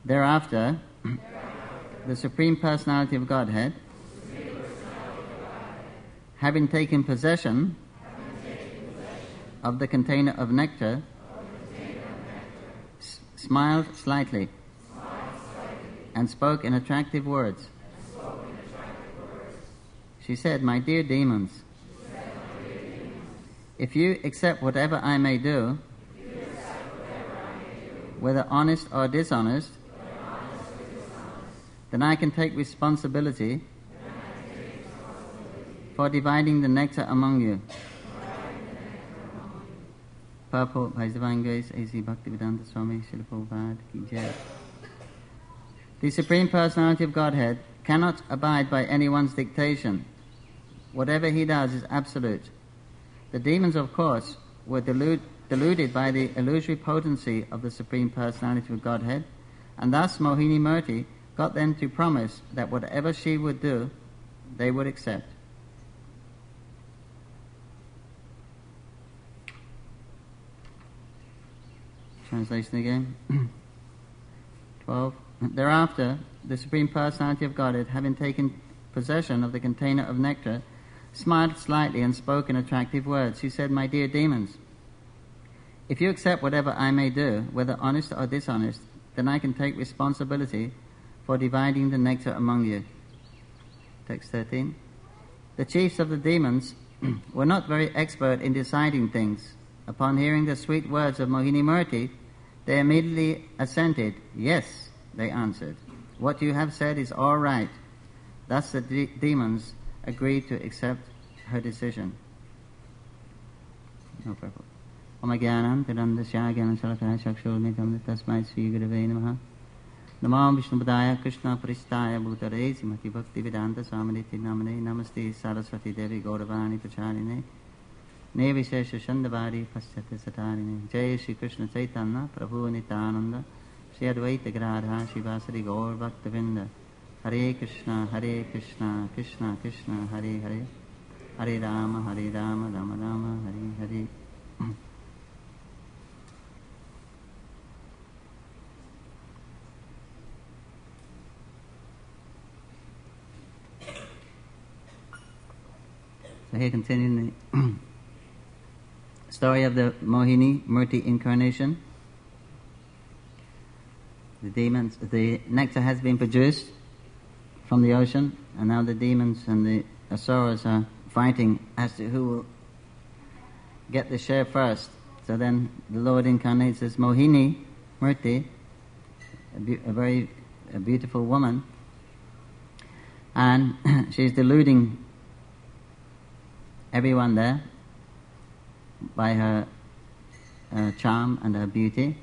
Thereafter, the Supreme Personality of Godhead, having taken possession of the container of nectar, smiled slightly and spoke in attractive words. She said, "My dear demons, if you accept whatever I may do, whether honest or dishonest, then I can take responsibility for dividing the nectar among you." Purport by His Divine Grace, A.C. Bhaktivedanta Swami Srila Prabhupada Ki Jai. The Supreme Personality of Godhead cannot abide by anyone's dictation. Whatever he does is absolute. The demons, of course, were deluded by the illusory potency of the Supreme Personality of Godhead, and thus Mohini Murti got them to promise that whatever she would do, they would accept. Translation again. 12. Thereafter, the Supreme Personality of Godhead, having taken possession of the container of nectar, smiled slightly and spoke in attractive words. She said, "My dear demons, if you accept whatever I may do, whether honest or dishonest, then I can take responsibility for dividing the nectar among you." Text 13. The chiefs of the demons were not very expert in deciding things. Upon hearing the sweet words of Mohini Murti, they immediately assented. "Yes," they answered. "What you have said is all right." Thus the demons agreed to accept her decision. No purpose. Om Jnanam Tirandasya Jnana Salakaya Chakshurmitam Tasmai Sri Gurave Namaha. Namo Vishnupadaya Krishna Pristaya Bhutare Srimati Bhaktivedanta Swaminiti Namane Namaste Saraswati Devi Gauravani Pracharine Ne Vishesha Shandavari Paschate Satarine. Jai Shri Krishna Chaitanya Prabhu Nityananda Shri Advaita Gradha Shivasari Gaur Bhaktavinda. Hare Krishna, Krishna Krishna, Hare Hare, Hare Rama, Rama Rama, Hare Hare. So here continuing the story of the Mohini Murti incarnation. The demons, the nectar has been produced from the ocean, and now the demons and the asuras are fighting as to who will get the share first. So then the Lord incarnates as Mohini Murti, a very beautiful woman, and she's deluding everyone there by her charm and her beauty,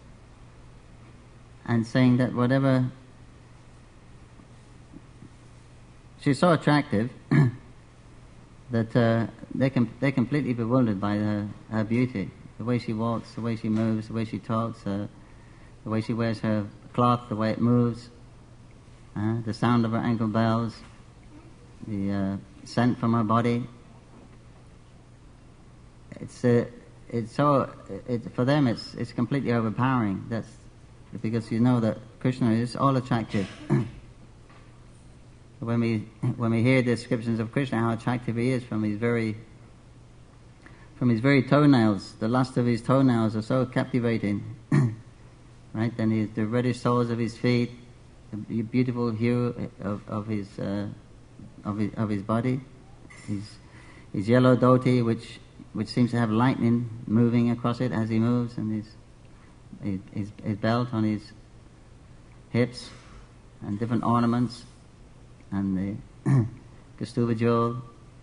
and saying that whatever she's so attractive that they're completely bewildered by her beauty, the way she walks, the way she moves, the way she talks, the way she wears her cloth, the way it moves, the sound of her ankle bells, the scent from her body. For them it's completely overpowering. That's because you know that Krishna is all attractive. When we hear descriptions of Krishna, how attractive he is from his very toenails, the lust of his toenails are so captivating, right? Then the reddish soles of his feet, the beautiful hue of his body, his yellow dhoti, which seems to have lightning moving across it as he moves, and his belt on his hips, and different ornaments, and the Kastuba jewel,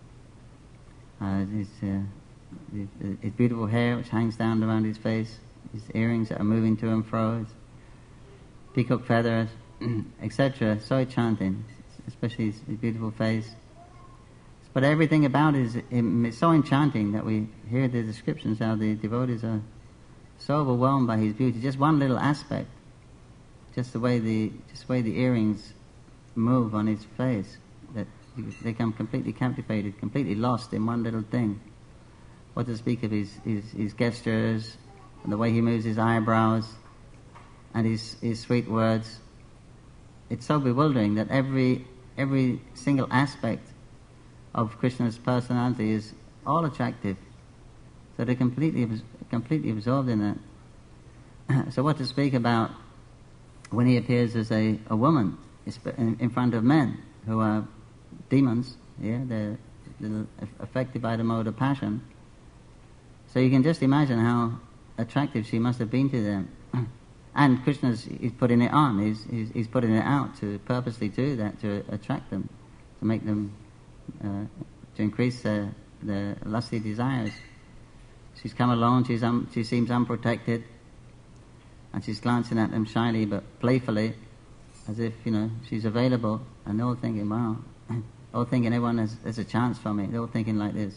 his beautiful hair which hangs down around his face, his earrings that are moving to and fro, his peacock feathers, etc. So enchanting, especially his beautiful face. But everything about it is so enchanting that we hear the descriptions how the devotees are so overwhelmed by his beauty. Just one little aspect, just the way the earrings move on his face, that they become completely captivated, completely lost in one little thing. What to speak of his gestures, and the way he moves his eyebrows, and his sweet words. It's so bewildering that every single aspect of Krishna's personality is all attractive. So they're completely absorbed in that. So what to speak about when he appears as a woman in front of men who are demons? Yeah, they're affected by the mode of passion. So you can just imagine how attractive she must have been to them. And Krishna's putting it on. He's putting it out to purposely do that, to attract them, to make them, to increase their lusty desires. She's come along. She seems unprotected, and she's glancing at them shyly but playfully, as if she's available. And they're all thinking, "Wow," all thinking everyone has a chance for me. They're all thinking like this.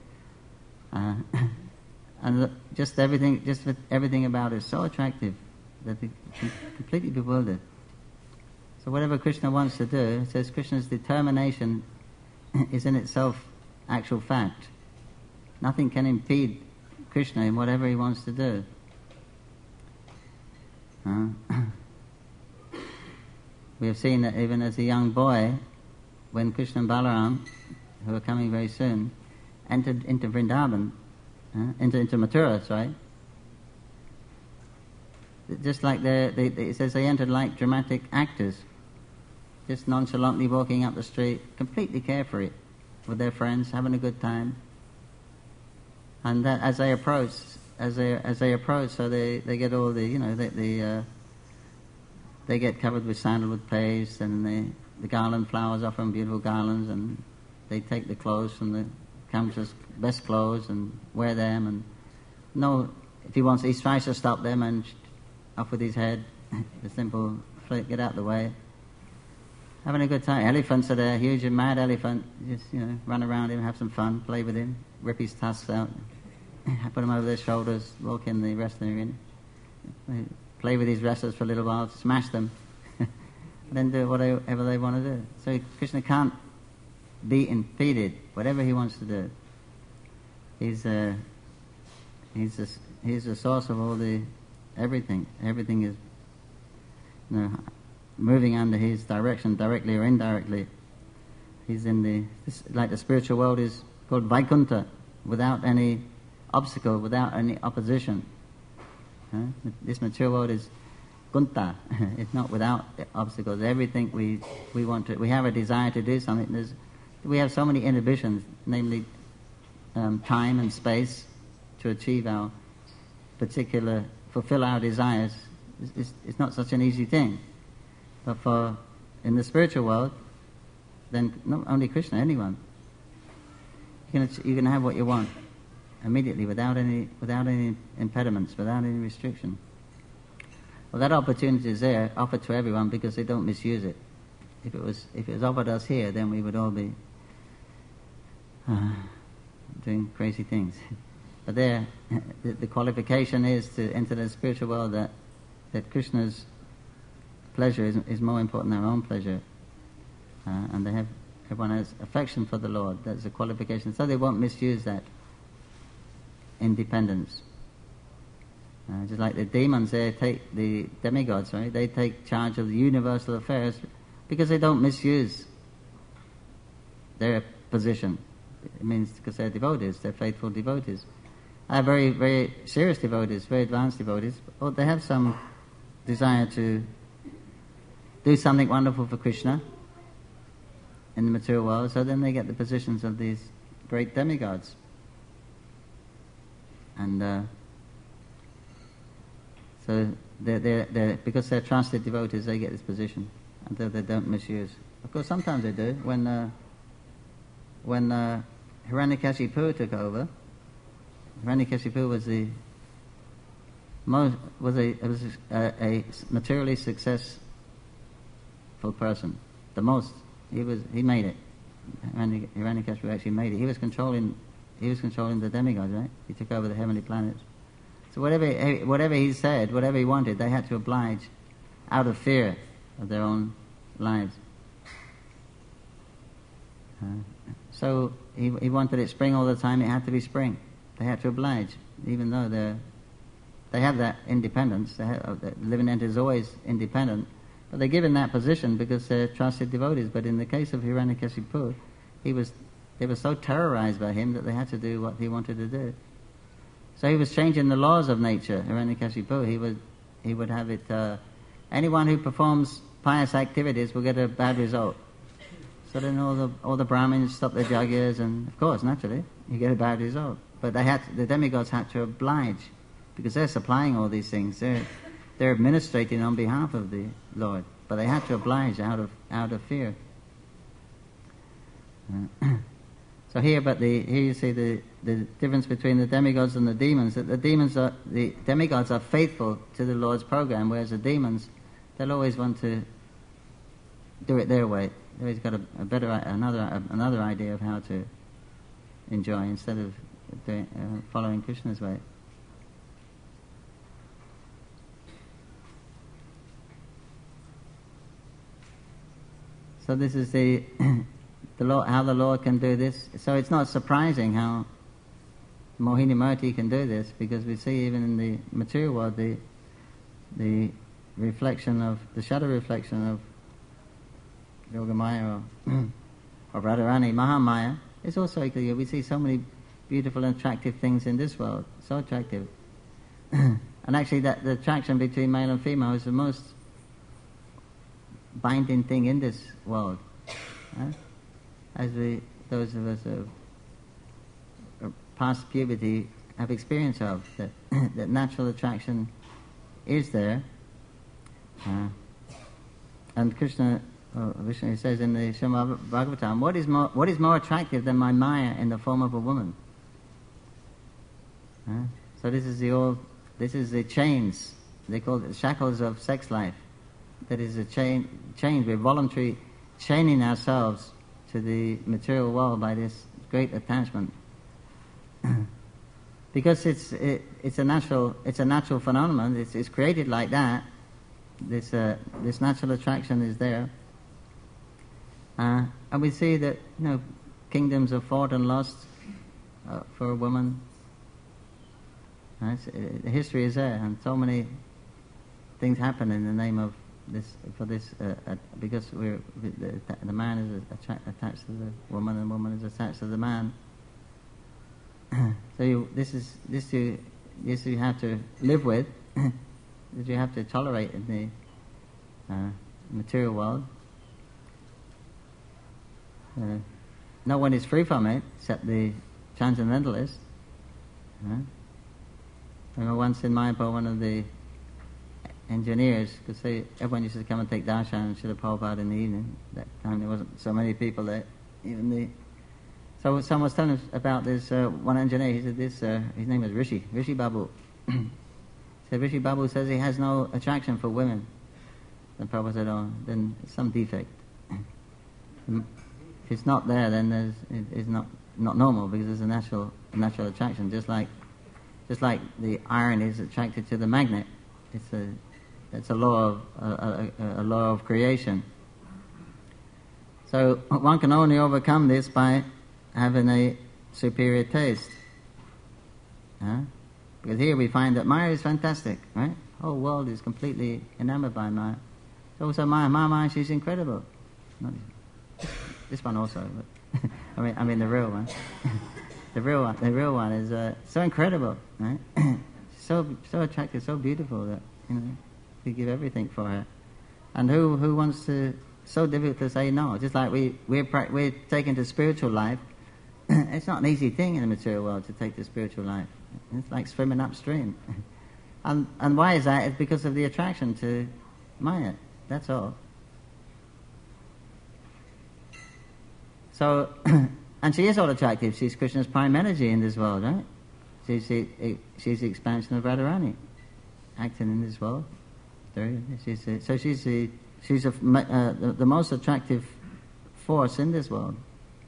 And just everything about her is so attractive that they're completely bewildered. So whatever Krishna wants to do, it says Krishna's determination is in itself actual fact. Nothing can impede Krishna in whatever he wants to do. We have seen that even as a young boy, when Krishna and Balaram, who are coming very soon, entered into Vrindavan, into Mathura, right? Just like it says they entered like dramatic actors, just nonchalantly walking up the street, completely carefree, with their friends, having a good time. And that as they approach, so they get all the they get covered with sandalwood paste, and the garland flowers off them, beautiful garlands, and they take the clothes from the counter's best clothes and wear them. And if he tries to stop them and off with his head, the simple get out of the way. Having a good time. Elephants are there, huge and mad elephant. Just run around him, have some fun, play with him, rip his tusks out, put him over their shoulders, walk in the wrestling ring, play with his wrestlers for a little while, smash them, and then do whatever they want to do. So Krishna can't be impeded. Whatever he wants to do, he's the source of all the everything. Everything is moving under his direction, directly or indirectly. He's like the spiritual world is called Vaikuntha, without any obstacle, without any opposition. This material world is Kunta. It's not without obstacles. Everything we want to, we have a desire to do something. We have so many inhibitions, namely time and space, to achieve our fulfill our desires. It's not such an easy thing. But in the spiritual world, then not only Krishna, anyone, you can have what you want immediately, without any impediments, without any restriction. Well, that opportunity is there, offered to everyone, because they don't misuse it. If it was offered us here, then we would all be doing crazy things. But there, the qualification is to enter the spiritual world that Krishna's pleasure is more important than our own pleasure, and everyone has affection for the Lord. That's a qualification, so they won't misuse that independence. Just like the demons, the demigods, right? They take charge of the universal affairs because they don't misuse their position. It means because they're devotees, they're faithful devotees. Very, very serious devotees, very advanced devotees. Or they have some desire to do something wonderful for Krishna in the material world, so then they get the positions of these great demigods. And so they're because they're trusted devotees, they get this position, until they don't misuse. Of course, sometimes they do. When Hiranyakashipu took over, Hiranyakashipu was a materially successful person. The most he made it. Hiranyakashipu actually made it. He was controlling the demigods, right? He took over the heavenly planets. So whatever he said, whatever he wanted, they had to oblige out of fear of their own lives. So he wanted it spring all the time. It had to be spring. They had to oblige, even though They have that independence. The living entity is always independent. But they're given that position because they're trusted devotees. But in the case of Hiranyakashipu, they were so terrorized by him that they had to do what he wanted to do. So he was changing the laws of nature, Hiranyakashipu. He would have it, anyone who performs pious activities will get a bad result. So then all the Brahmins stop their yajnas, and of course, naturally, you get a bad result. But the demigods had to oblige, because they're supplying all these things. They're administrating on behalf of the Lord, but they had to oblige out of fear. So here you see the difference between the demigods and the demons. That the demigods are faithful to the Lord's program, whereas the demons, they'll always want to do it their way. They've always got another idea of how to enjoy instead of following Krishna's way. So this is how the Lord can do this. So it's not surprising how Mohini Murti can do this, because we see even in the material world the reflection of the shadow reflection of Yogamaya or Radharani, Mahamaya is also clear. We see so many beautiful and attractive things in this world, so attractive. And actually the attraction between male and female is the most binding thing in this world. As those of us who have past puberty have experience of, that natural attraction is there. And Vishnu says in the Srimad Bhagavatam, what is more attractive than my Maya in the form of a woman? So this is the chains, they call it the shackles of sex life. That is a chains, we're voluntarily chaining ourselves to the material world by this great attachment. Because it's a natural phenomenon. It's created like that. This natural attraction is there, and we see that kingdoms are fought and lost for a woman. The history is there, and so many things happen in the name of this. Because the man is attached to the woman, and the woman is attached to the man. So you have to live with. That you have to tolerate in the material world. No one is free from it except the transcendentalists. I remember once in Mayapur, one of the engineers could say everyone used to come and take darshan and Srila Prabhupada in the evening. That time there wasn't so many people there. So someone was telling us about this one engineer. He said his name was Rishi Babu. So Rishi Babu says he has no attraction for women. Then Prabhupada said, then it's some defect. If it's not there, then it's not normal, because there's a natural attraction. Just like the iron is attracted to the magnet. It's a law of creation. So one can only overcome this by having a superior taste. Because here we find that Maya is fantastic, right? The whole world is completely enamored by Maya. So also Maya, she's incredible. This one also, but I mean the real one. The real one is so incredible, right? so attractive, so beautiful that we give everything for her. And who wants to? So difficult to say no. Just like we're taken to spiritual life. It's not an easy thing in the material world to take to spiritual life. It's like swimming upstream. And why is that? It's because of the attraction to Maya. That's all. So, and she is all attractive. She's Krishna's prime energy in this world, right? She's the expansion of Radharani, acting in this world. She's the most attractive force in this world.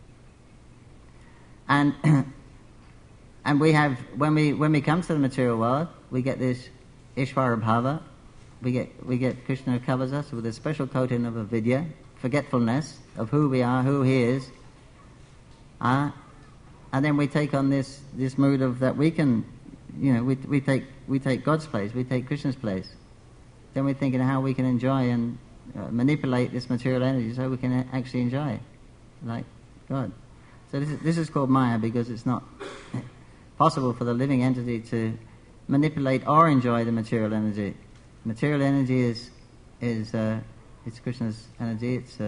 And we have, when we come to the material world, we get this Ishvara Bhava. We get Krishna who covers us with a special coating of avidya, forgetfulness of who we are, who he is. And then we take on this mood of that we can we take God's place, we take Krishna's place. Then we're thinking how we can enjoy and manipulate this material energy so we can actually enjoy, like God. So this is called Maya because it's not possible for the living entity to manipulate or enjoy the material energy. Material energy is it's Krishna's energy. It's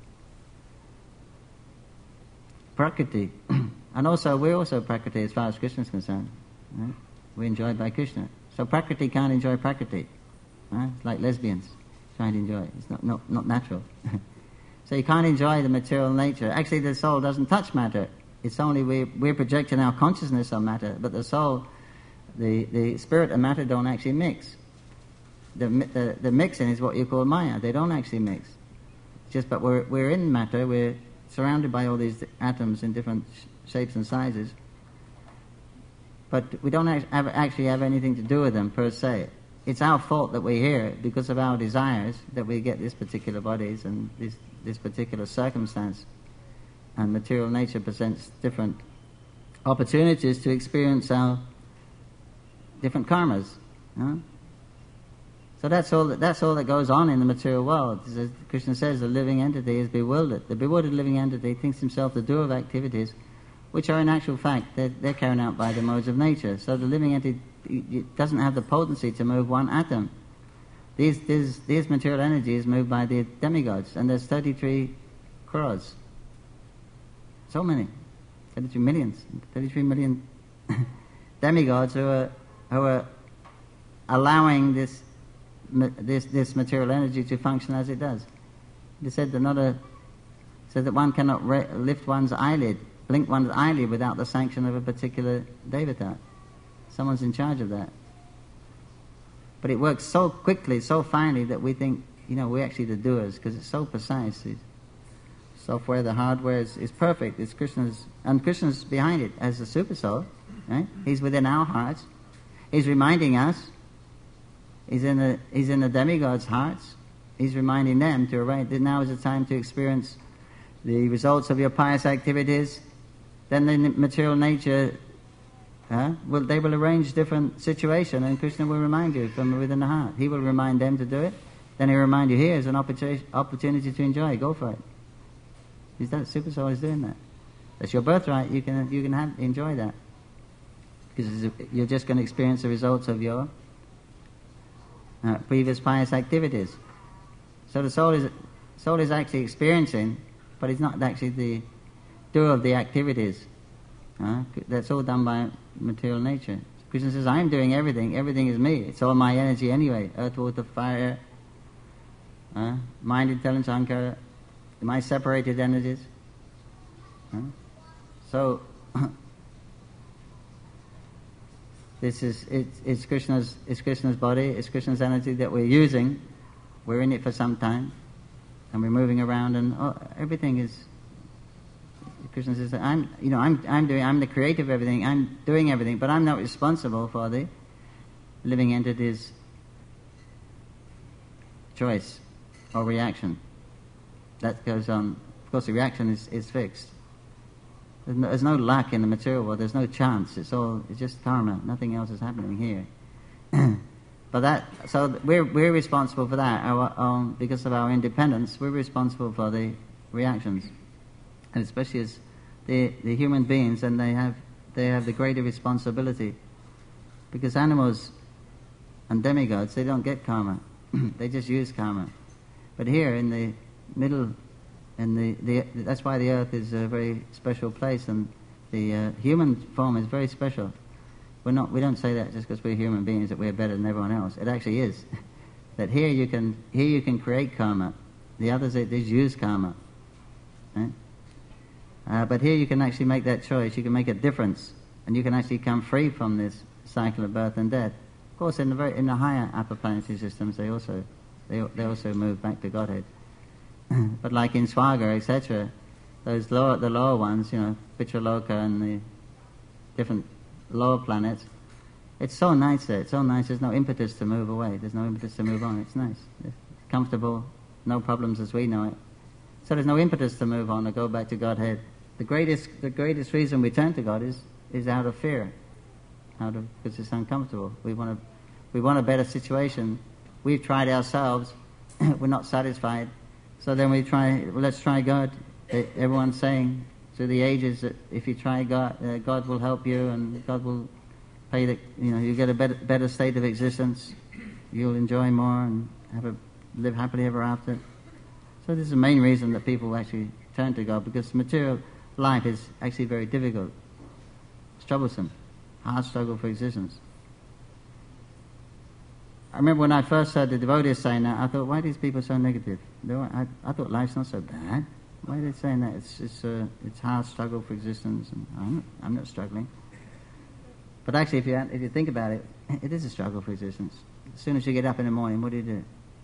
Prakriti, and also we're also Prakriti as far as Krishna is concerned. Right? We're enjoyed by Krishna. So Prakriti can't enjoy Prakriti. Right? It's like lesbians trying to enjoy it. It's not natural. So you can't enjoy the material nature. Actually, the soul doesn't touch matter. It's only we're projecting our consciousness on matter, but the soul, the spirit and matter don't actually mix. The mixing is what you call Maya. They don't actually mix. But we're in matter. We're surrounded by all these atoms in different shapes and sizes. But we don't actually have anything to do with them per se. It's our fault that we're here because of our desires that we get these particular bodies and this particular circumstance. And material nature presents different opportunities to experience our different karmas. Huh? So that's all that goes on in the material world. As Krishna says, the living entity is bewildered. The bewildered living entity thinks himself the doer of activities which are in actual fact they're carried out by the modes of nature. So the living entity doesn't have the potency to move one atom. These material energies moved by the demigods, and there's 33 crores. So many, 33 million demigods who are allowing this material energy to function as it does. They said that one cannot lift one's eyelid, blink one's eyelid without the sanction of a particular devata. Someone's in charge of that. But it works so quickly, so finely that we think, we're actually the doers because it's so precise. The software, the hardware is perfect. It's Krishna's behind it as the super soul. Right? He's within our hearts. He's reminding us. He's in the demigods' hearts. He's reminding them to arrive that now is the time to experience the results of your pious activities. Then the material nature, they will arrange different situation, and Krishna will remind you from within the heart. He will remind them to do it. Then he'll remind you, here's an opportunity to enjoy. Go for it. Is that super soul is doing that? That's your birthright. You can enjoy that because you're just going to experience the results of your previous pious activities. So the soul is actually experiencing, but it's not actually the doer of the activities. That's all done by material nature. Krishna says, I'm doing everything. Everything is me. It's all my energy anyway. Earth, water, fire, mind, intelligence, ahankara, my separated energies. So it's Krishna's body, it's Krishna's energy that we're using. We're in it for some time, and we're moving around, and everything is. Krishna says, I'm the creator of everything. I'm doing everything, but I'm not responsible for the living entity's choice or reaction. That goes on. Of course, the reaction is fixed. There's no luck in the material world. There's no chance. It's just karma. Nothing else is happening here. So we're responsible for that. Because of our independence, we're responsible for the reactions, and especially as the human beings, and they have the greater responsibility, because animals and demigods, they don't get karma. They just use karma. But here in the middle. And that's why the earth is a very special place, and the human form is very special. We don't say that just because we're human beings that we're better than everyone else. It actually is. That here you can create karma. The others they use karma. Right? But here you can actually make that choice. You can make a difference, and you can actually come free from this cycle of birth and death. Of course, in the higher upper planetary systems, they also move back to Godhead. But like in Swarga, etc., the lower ones, Pitraloka and the different lower planets, it's so nice there. It's so nice. There's no impetus to move away. There's no impetus to move on. It's nice. It's comfortable. No problems as we know it. So there's no impetus to move on or go back to Godhead. The greatest reason we turn to God is out of fear. because it's uncomfortable. We want a better situation. We've tried ourselves. We're not satisfied. So then let's try God. Everyone's saying through the ages that if you try God, God will help you, and God will pay you get a better state of existence. You'll enjoy more and live happily ever after. So this is the main reason that people actually turn to God, because material life is actually very difficult. It's troublesome. Hard struggle for existence. I remember when I first heard the devotees saying that, I thought, why are these people so negative? I thought life's not so bad. Why are they saying that? It's hard struggle for existence, and I'm not struggling. But actually, if you think about it, it is a struggle for existence. As soon as you get up in the morning, what do? You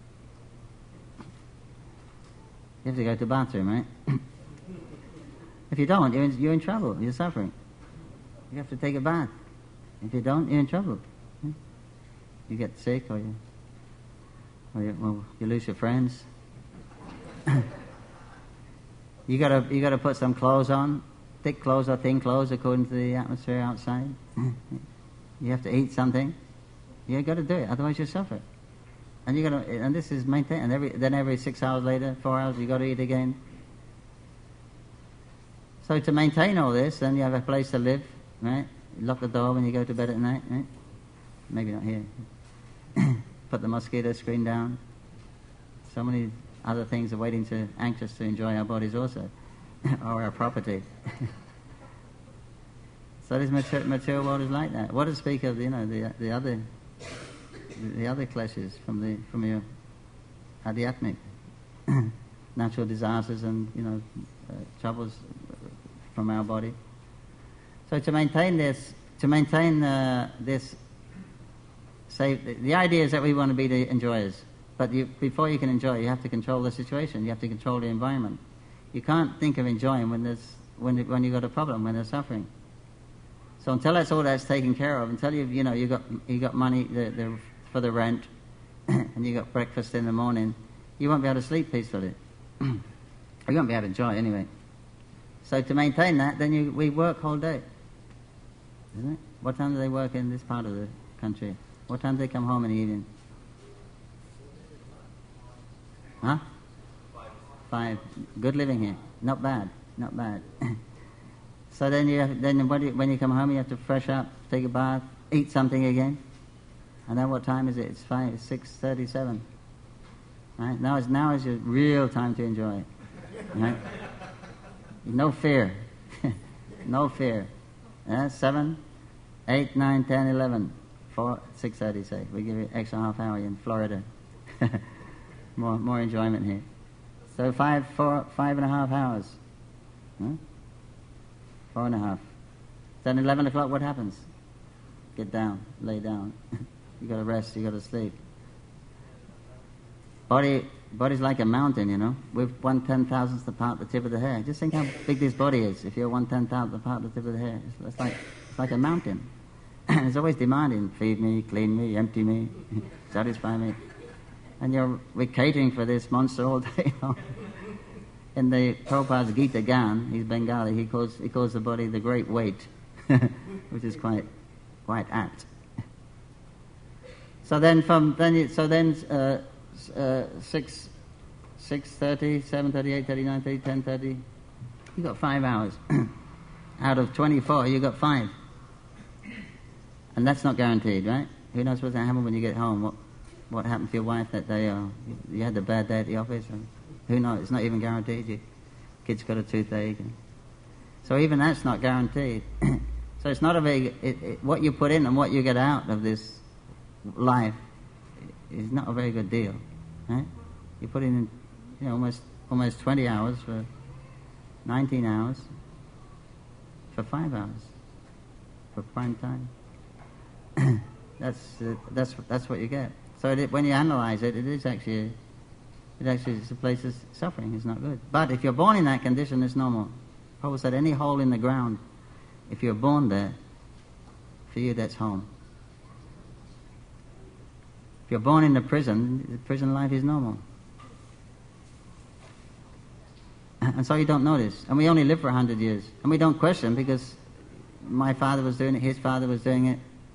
have to go to the bathroom, right? If you don't, you're in trouble. You're suffering. You have to take a bath. If you don't, you're in trouble. You get sick, or you lose your friends. You gotta put some clothes on, thick clothes or thin clothes according to the atmosphere outside. You have to eat something. You got to do it, otherwise you suffer. And this is maintained. And every 6 hours later, 4 hours, you got to eat again. So to maintain all this, then you have a place to live, right? You lock the door when you go to bed at night, right? Maybe not here. Put the mosquito screen down. So many other things are anxious to enjoy our bodies also, or our property. So this material world is like that. What to speak of, the other clashes from your adhyatmic natural disasters and troubles from our body. So to maintain this, say the idea is that we want to be the enjoyers. But before you can enjoy, you have to control the situation. You have to control the environment. You can't think of enjoying when you've got a problem, when there's suffering. So until that's taken care of, until you got money for the rent, and you got breakfast in the morning, you won't be able to sleep peacefully. You won't be able to enjoy anyway. So to maintain that, then we work whole day. Isn't it? What time do they work in this part of the country? What time do they come home in the evening? Huh? 5. Good living here. Not bad. So then when you come home, you have to fresh up, take a bath, eat something again. And then what time is it? It's 6:37. Right? Now is your real time to enjoy. Right? No fear. No fear. 7, 8, 9, 10, 11. 6:30, say. We give you an extra half hour in Florida. More enjoyment here. So 5.5 hours. Huh? 4.5. Then 11 o'clock, what happens? Get down, lay down. You got to rest, you got to sleep. Body's like a mountain, with 1/10,000th part the tip of the hair. Just think how big this body is. If you're 1/10,000th part the tip of the hair, it's like a mountain. It's always demanding, feed me, clean me, empty me, satisfy me. And we're catering for this monster all day long. In the Prabhupada's Gita Gan, he's Bengali, he calls the body the great weight, which is quite apt. So then 6:30, 7:30, 8:30, 9:30, 10:30, you got 5 hours. Out of 24, you got 5. And that's not guaranteed, right? Who knows what's going to happen when you get home? What happened to your wife that day? Or you had a bad day at the office? Or who knows? It's not even guaranteed. Your kid's got a toothache. So even that's not guaranteed. So it's not what you put in and what you get out of this life is not a very good deal, right? You put in, almost 20 hours for 19 hours for 5 hours for prime time. That's what you get. So when you analyze it, it is actually it's a place of suffering. It's not good. But if you're born in that condition, it's normal. Prabhupada said any hole in the ground, if you're born there, for you that's home. If you're born in the prison life is normal. And so you don't notice. And we only live for 100 years. And we don't question because my father was doing it, his father was doing it.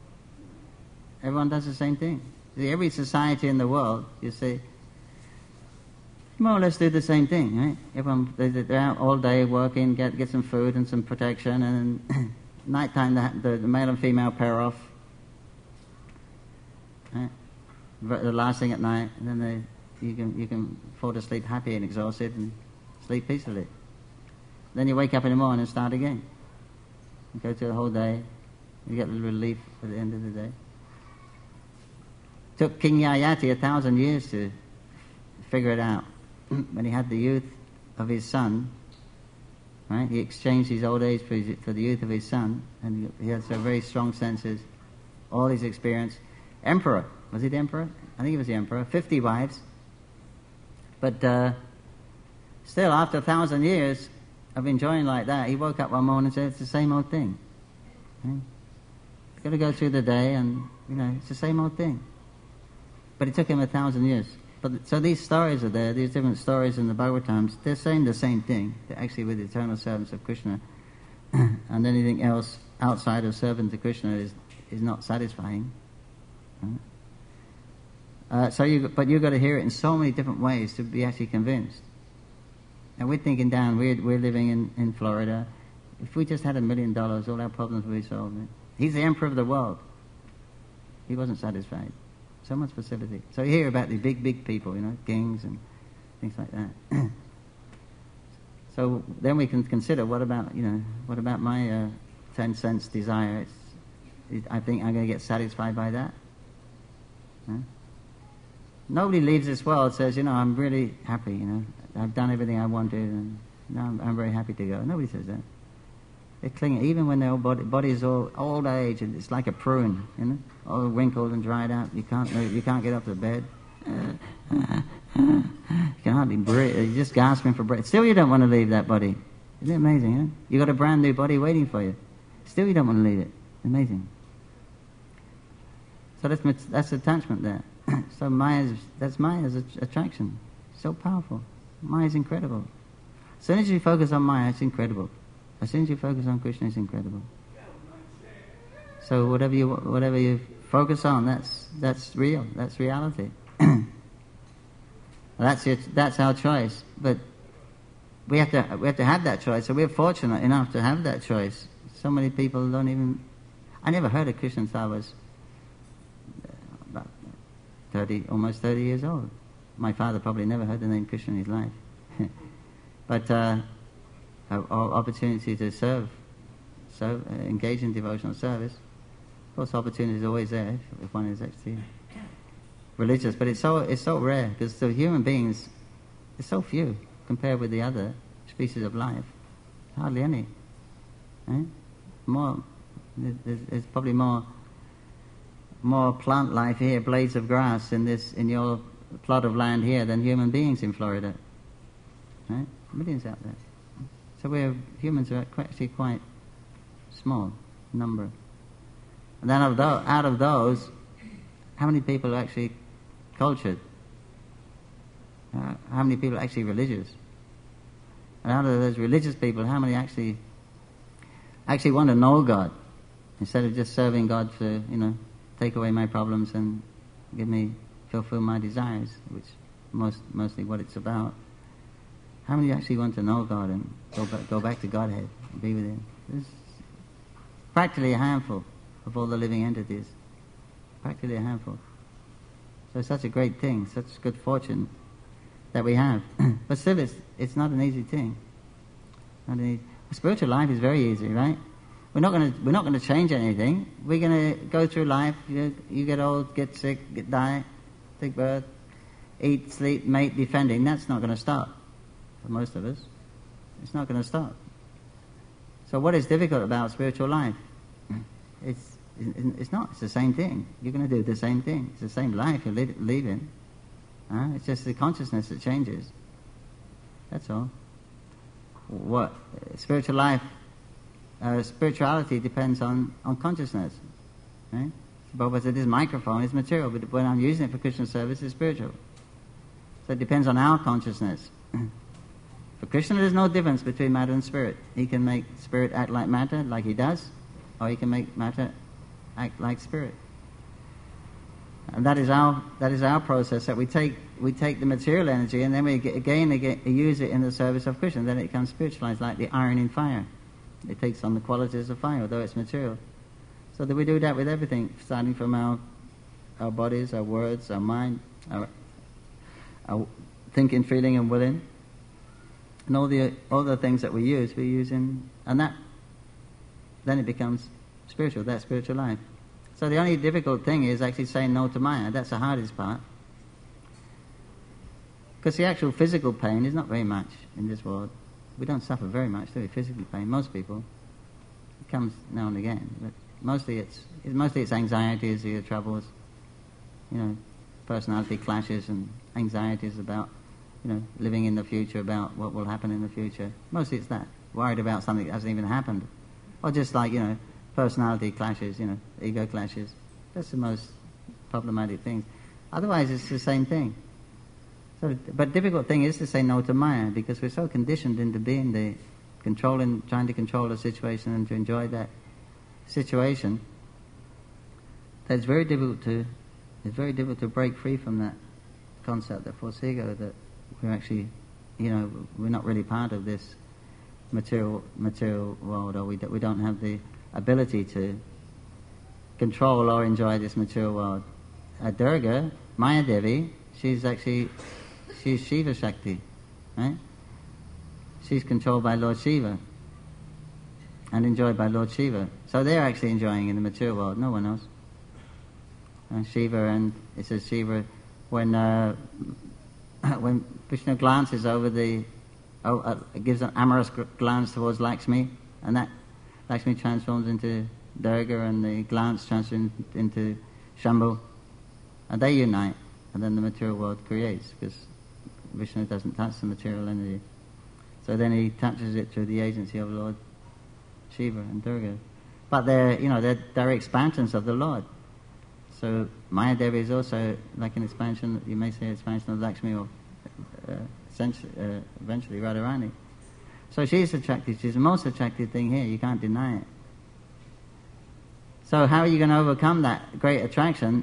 Everyone does the same thing. See, every society in the world, you see, more or less do the same thing, right? Everyone, they're out all day working, get some food and some protection, and nighttime the male and female pair off. Right? The last thing at night, and then you can fall to sleep happy and exhausted and sleep peacefully. Then you wake up in the morning and start again. You go through the whole day, you get a little relief at the end of the day. It took King Yayati 1,000 years to figure it out. When he had the youth of his son, right? He exchanged his old age for the youth of his son, and he had some very strong senses, all his experience. Emperor, was he the emperor? I think he was the emperor. 50 wives, but still, after 1,000 years of enjoying like that, he woke up one morning and said, "It's the same old thing." Right? You've got to go through the day, and it's the same old thing. But it took him 1,000 years. So these stories are there, these different stories in the Bhagavatams, they're saying the same thing. They're actually with the eternal servants of Krishna. And anything else outside of servant to Krishna is not satisfying. But you've got to hear it in so many different ways to be actually convinced. And we're thinking down, we're living in Florida. If we just had $1 million, all our problems would be solved. He's the emperor of the world. He wasn't satisfied. So much facility. So you hear about the big people, kings and things like that. So then we can consider, what about my 10 cents desire? I think I'm going to get satisfied by that. Huh? Nobody leaves this world and says, I'm really happy, I've done everything I wanted and now I'm very happy to go. Nobody says that. They cling, even when their body is all old age, and it's like a prune, all wrinkled and dried out. You can't move, you can't get off the bed. You can hardly breathe. You're just gasping for breath. Still, you don't want to leave that body. Isn't it amazing? You got a brand new body waiting for you. Still, you don't want to leave it. Amazing. So that's attachment there. So that's Maya's attraction. So powerful. Maya's incredible. As soon as you focus on Maya, it's incredible. As soon as you focus on Krishna, it's incredible. So whatever you focus on, that's real. That's reality. That's our choice. But we have to have that choice. So we're fortunate enough to have that choice. So many people don't even. I never heard of Krishna until I was about almost 30 years old. My father probably never heard the name Krishna in his life. But opportunity to serve, so engage in devotional service. Of course, opportunity is always there if one is actually religious, but it's so rare because the human beings, there's so few compared with the other species of life. Hardly any. There's probably more plant life here, blades of grass in your plot of land here than human beings in Florida. Right? Millions out there. So humans are actually quite small number. And then out of those, how many people are actually cultured? How many people are actually religious? And out of those religious people, how many actually want to know God instead of just serving God to take away my problems and fulfill my desires, which mostly what it's about. How many actually want to know God and go back to Godhead and be with Him? There's practically a handful of all the living entities. Practically a handful. So it's such a great thing, such good fortune that we have. But still, it's not an easy thing. Spiritual life is very easy, right? We're not going to change anything. We're going to go through life. You get old, get sick, die, take birth, eat, sleep, mate, defending. That's not going to stop. For most of us, it's not going to stop. So what is difficult about spiritual life? It's not. It's the same thing. You're going to do the same thing. It's the same life you're leaving. It's just the consciousness that changes. That's all. What spiritual life? Spirituality depends on consciousness. Right? Prabhupada said this microphone is material, but when I'm using it for Krishna service, it's spiritual. So it depends on our consciousness. For Krishna, there's no difference between matter and spirit. He can make spirit act like matter, like he does, or he can make matter act like spirit. And that is our process, that we take the material energy and then we use it in the service of Krishna. Then it becomes spiritualized, like the iron in fire. It takes on the qualities of fire, although it's material. So that we do that with everything, starting from our bodies, our words, our mind, our thinking, feeling, and willing, and all the things that we use in, and that then it becomes spiritual. That's spiritual life. So the only difficult thing is actually saying no to Maya. That's the hardest part. Because the actual physical pain is not very much in this world. We don't suffer very much, do we? Physical pain. Most people. It comes now and again. But mostly it's anxieties, the troubles, personality clashes and anxieties about, living in the future, about what will happen in the future. Mostly it's that. Worried about something that hasn't even happened. Or just like, personality clashes, ego clashes. That's the most problematic things. Otherwise, it's the same thing. So, but difficult thing is to say no to Maya, because we're so conditioned into being trying to control the situation and to enjoy that situation, that it's very difficult to break free from that concept, that false ego, that we're actually, we're not really part of this material world, or we don't have the ability to control or enjoy this material world. Durga, Maya Devi, she's Shiva Shakti, right? She's controlled by Lord Shiva and enjoyed by Lord Shiva. So they're actually enjoying in the material world, no one else. Shiva, and it says Shiva, when Krishna glances over gives an amorous glance towards Lakshmi, and that Lakshmi transforms into Durga, and the glance transforms into Shambhu, and they unite, and then the material world creates, because Vishnu doesn't touch the material energy. So then he touches it through the agency of Lord Shiva and Durga. But they're expansions of the Lord. So Maya Devi is also like an expansion, you may say expansion of Lakshmi, or eventually Radharani. So she's attractive. She's the most attractive thing here. You can't deny it. So how are you going to overcome that great attraction?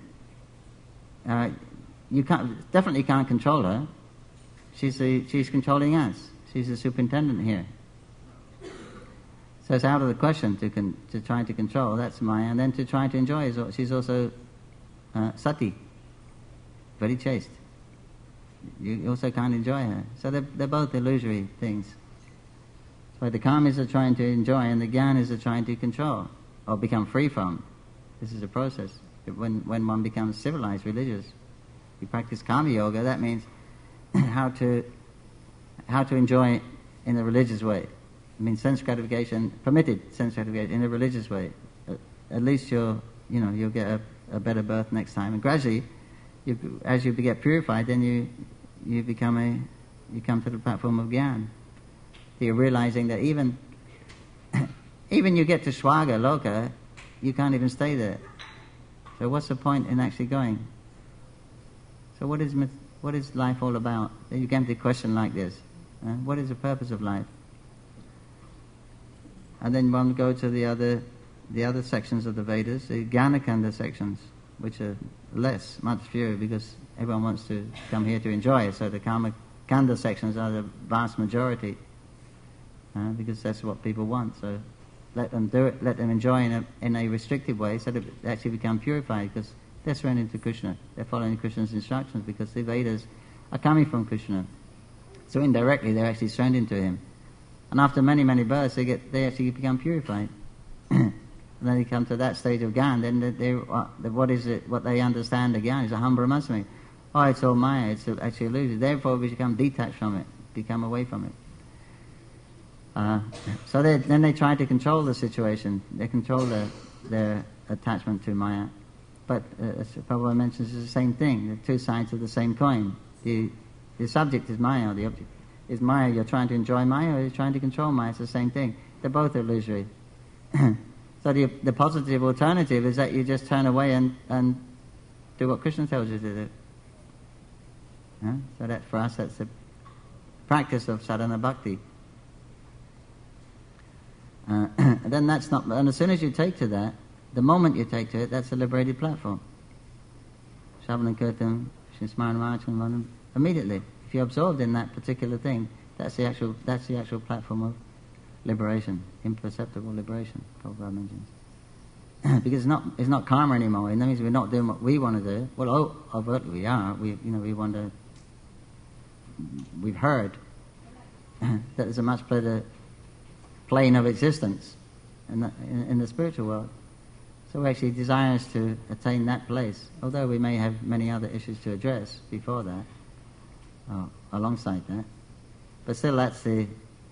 You definitely can't control her. She's controlling us. She's the superintendent here. So it's out of the question to try to control. That's Maya. And then to try to enjoy. She's also sati, very chaste. You also can't enjoy her. So they're both illusory things. So the karmas are trying to enjoy, and the jnanas are trying to control or become free from. This is a process. When one becomes civilized, religious, you practice karma yoga. That means how to enjoy in a religious way. I mean, permitted sense gratification in a religious way. At least you'll get a better birth next time. And gradually, as you get purified, then you come to the platform of jnana. You're realizing that even you get to Swarga Loka, you can't even stay there. So what's the point in actually going? So what is life all about? You get to a question like this. What is the purpose of life? And then one go to the other sections of the Vedas, the Jnanakanda sections, which are much fewer, because everyone wants to come here to enjoy it. So the Kanda sections are the vast majority, because that's what people want. So let them do it, let them enjoy in a restricted way, so that they actually become purified, because they're surrendering to Krishna. They're following Krishna's instructions, because the Vedas are coming from Krishna. So indirectly, they're actually surrendering to him. And after many, many births, they actually become purified. And then they come to that stage of Gyan. Then what they understand again is Aham Brahmasmi. Oh, it's all Maya. It's actually illusion. Therefore, we become detached from it, become away from it. So then they try to control the situation. They control their attachment to Maya. But as Prabhupada mentions, it's the same thing. The two sides of the same coin. The subject is Maya, or the object is Maya. You're trying to enjoy Maya, or you're trying to control Maya. It's the same thing. They're both illusory. So the positive alternative is that you just turn away and do what Krishna tells you to do. So that for us, that's the practice of sadhana bhakti. And as soon as you take to that, the moment you take to it, that's a liberated platform. Shravanam Kirtan, Smaranam Archanam, immediately. If you're absorbed in that particular thing, that's the actual platform of liberation, imperceptible liberation, Prabhupada mentions. Because it's not karma anymore. It means we're not doing what we want to do. Well, overtly we are. We want to. We've heard that there's a much better plane of existence in the spiritual world. So we actually desire us to attain that place, although we may have many other issues to address before that, or alongside that. But still, that's the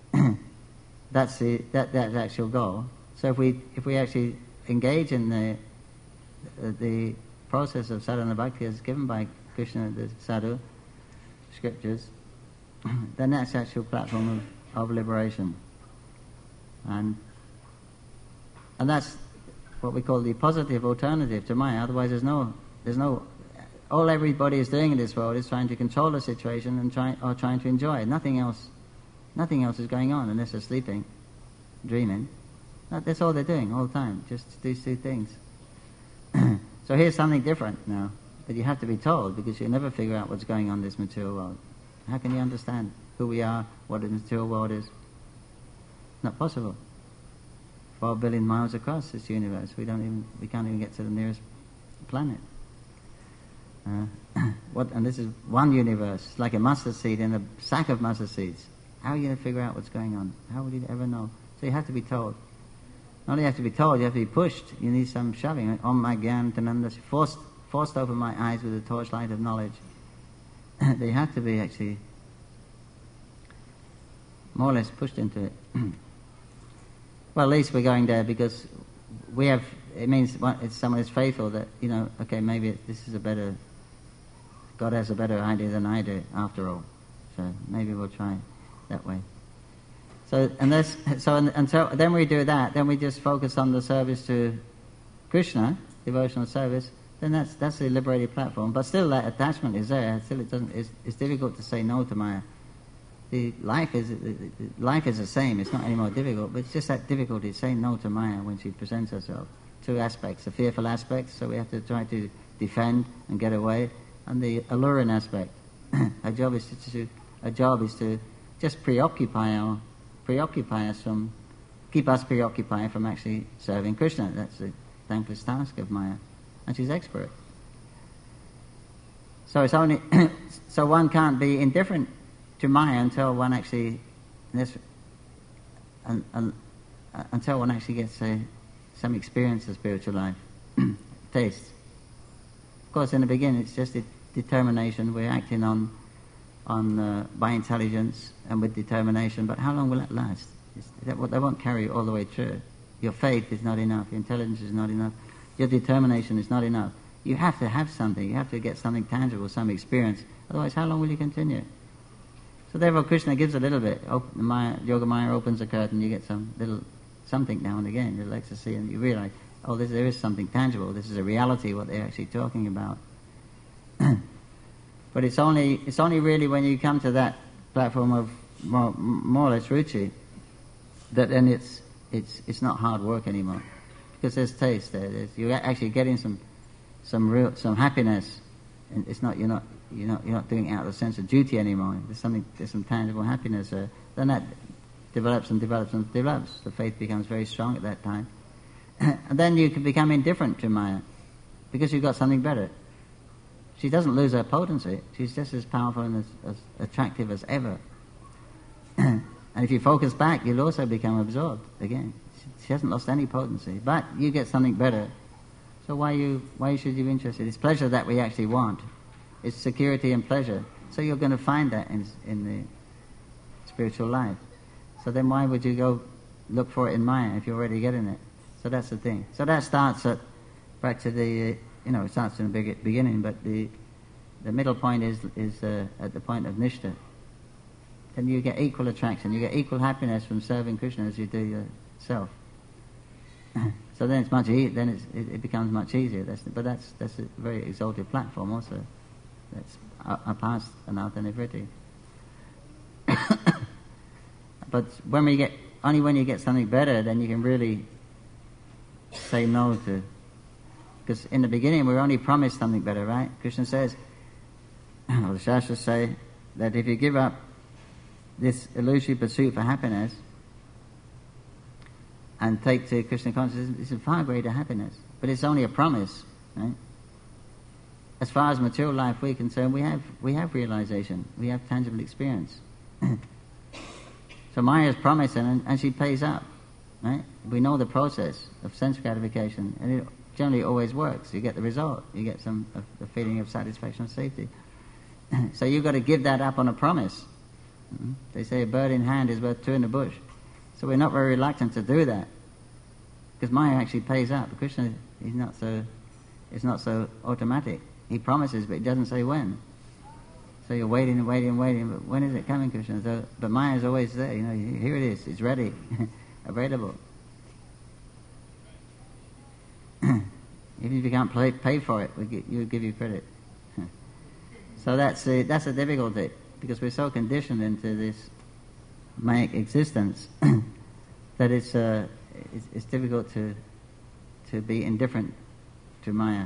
actual goal. So if we actually engage in the process of sadhana bhakti as given by Krishna, the sadhu scriptures, then that's the actual platform of liberation. And that's what we call the positive alternative to Maya. Otherwise there's no all everybody is doing in this world is trying to control the situation and trying to enjoy it. Nothing else is going on unless they're sleeping, dreaming. That's all they're doing all the time, just these two things. So here's something different now, that you have to be told, because you'll never figure out what's going on in this material world. How can you understand who we are, what the material world is? Not possible. 12 billion miles across this universe, we can't even get to the nearest planet. And this is one universe, like a mustard seed in a sack of mustard seeds. How are you going to figure out what's going on? How would you ever know? So you have to be told. Not only have to be told, you have to be pushed. You need some shoving. Om my gyan tananda, forced open my eyes with the torchlight of knowledge. They have to be actually more or less pushed into it. Well, at least we're going there because it means if someone is faithful that, okay, maybe God has a better idea than I do after all. So maybe we'll try it that way. So until then we do that, then we just focus on the service to Krishna, devotional service. Then that's the liberated platform. But still, that attachment is there. Still, it's difficult to say no to Maya. The life is the same. It's not any more difficult, but it's just that difficulty saying no to Maya when she presents herself. Two aspects: the fearful aspect, so we have to try to defend and get away, and the alluring aspect. Our job is to just keep us preoccupied from actually serving Krishna. That's the thankless task of Maya, and she's expert. So it's only so one can't be indifferent to Maya until one actually until one actually gets some experience of spiritual life, taste. Of course, in the beginning, it's just a determination. We're acting on by intelligence and with determination, but how long will that last? That won't carry you all the way through. Your faith is not enough, your intelligence is not enough, your determination is not enough. You have to have something, you have to get something tangible, some experience, otherwise how long will you continue? So therefore Krishna gives a little bit. Yoga Maya opens a curtain, you get something now and again, a little ecstasy, and you realize, there is something tangible, this is a reality, what they're actually talking about. But it's only really when you come to that platform of more or less ruchi that then it's not hard work anymore, because there's taste there. You're actually getting some happiness, and you're not doing it out of a sense of duty anymore. There's some tangible happiness there. Then that develops and develops and develops. The faith becomes very strong at that time, and then you can become indifferent to Maya because you've got something better. She doesn't lose her potency. She's just as powerful and as attractive as ever. And if you focus back, you'll also become absorbed again. She hasn't lost any potency, but you get something better. So why should you be interested? It's pleasure that we actually want. It's security and pleasure. So you're going to find that in the spiritual life. So then why would you go look for it in Maya if you're already getting it? So that's the thing. So that starts back to the... it starts in the beginning, but the middle point is at the point of Nishta. Then you get equal attraction, you get equal happiness from serving Krishna as you do yourself. So then it's much then it becomes much easier. That's a very exalted platform also. That's past anartha nivritti. But only when you get something better, then you can really say no to Because in the beginning we were only promised something better, right? Krishna says, or the Shastras say, that if you give up this illusory pursuit for happiness and take to Krishna consciousness, it's a far greater happiness. But it's only a promise, right? As far as material life we're concerned, we have realization, we have tangible experience. So Maya's promising, and she pays up, right? We know the process of sense gratification, and it generally always works. You get the result, you get a feeling of satisfaction and safety. So you've got to give that up on a promise. They say a bird in hand is worth two in the bush. So we're not very reluctant to do that, because Maya actually pays up. Krishna, it's not so automatic. He promises, but he doesn't say when. So you're waiting, but when is it coming, Krishna? But Maya is always there. Here it is. It's ready, available. Even if you can't pay for it, we'll give you credit. So that's a difficulty, because we're so conditioned into this Mayic existence that it's difficult to be indifferent to Maya.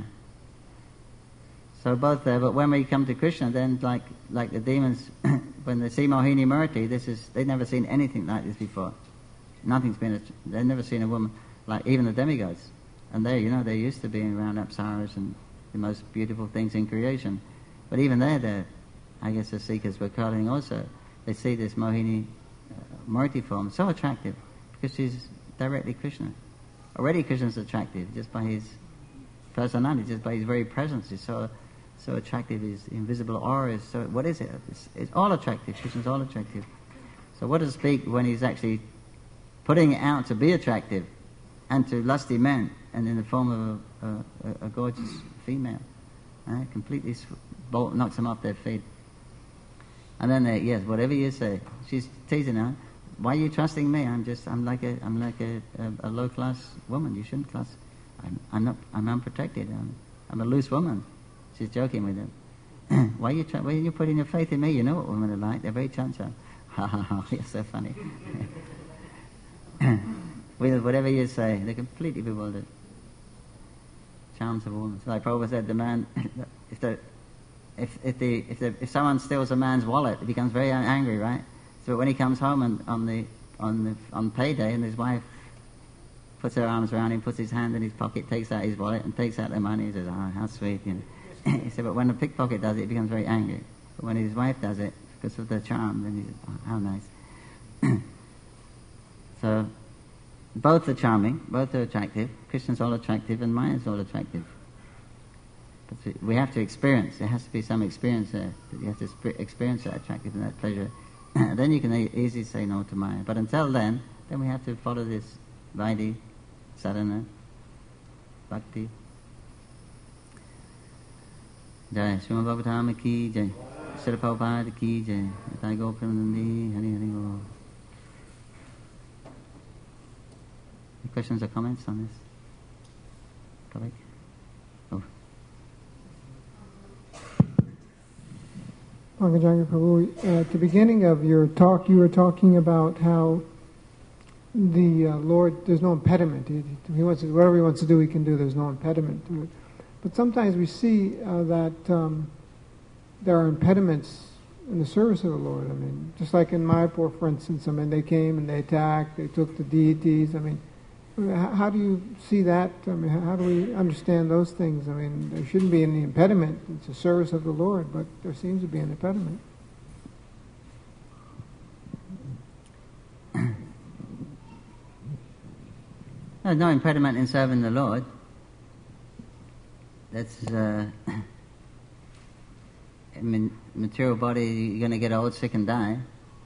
So both there, but when we come to Krishna, then like the demons, when they see Mohini Murti, they've never seen anything like this before. They've never seen a woman like even the demigods. And they're used to being around Apsaras and the most beautiful things in creation. But even there, I guess the seekers were calling also. They see this Mohini Murti form so attractive because she's directly Krishna. Already Krishna's attractive just by his personality, just by his very presence. He's so attractive. His invisible aura is so. What is it? It's all attractive. Krishna's all attractive. So what does it speak when he's actually putting it out to be attractive and to lusty men, and in the form of a gorgeous female, right? Completely knocks them off their feet. And then yes, whatever you say, she's teasing her. Why are you trusting me? I'm like a low class woman. You shouldn't trust. I'm unprotected. I'm a loose woman. She's joking with him. Why are you putting your faith in me? You know what women are like. They're very chancha. Ha ha ha. You're so funny. With whatever you say, they're completely bewildered. Charms of women. So like Prabhupada said, the man, if someone steals a man's wallet, he becomes very angry, right? So when he comes home on payday, and his wife puts her arms around him, puts his hand in his pocket, takes out his wallet, and takes out the money, he says, "Oh, how sweet!" He said, but when a pickpocket does it, he becomes very angry. But when his wife does it, because of the charm, then he says, "Oh, how nice." So both are charming, both are attractive. Krishna's all attractive, and Maya's all attractive. But we have to experience. There has to be some experience there. You have to experience that attractive and that pleasure. Then you can easily say no to Maya. But until then we have to follow this Vaidhi, sadhana, bhakti. Jai Srimad Bhagavatam ki jai, Srila Prabhupada ki jai, Nitai Gaur Premanandi, Hari Hari Bol. Any questions or comments on this topic? Oh. Pankajanga Prabhu, at the beginning of your talk, you were talking about how the Lord, there's no impediment. He wants to, whatever he wants to do, he can do. There's no impediment to it. But sometimes we see that there are impediments in the service of the Lord. I mean, just like in Mayapur, for instance, they came and they attacked, they took the deities. How do you see that? How do we understand those things? There shouldn't be any impediment. It's a service of the Lord, but there seems to be an impediment. There's no impediment in serving the Lord. That's material body, you're going to get old, sick and die.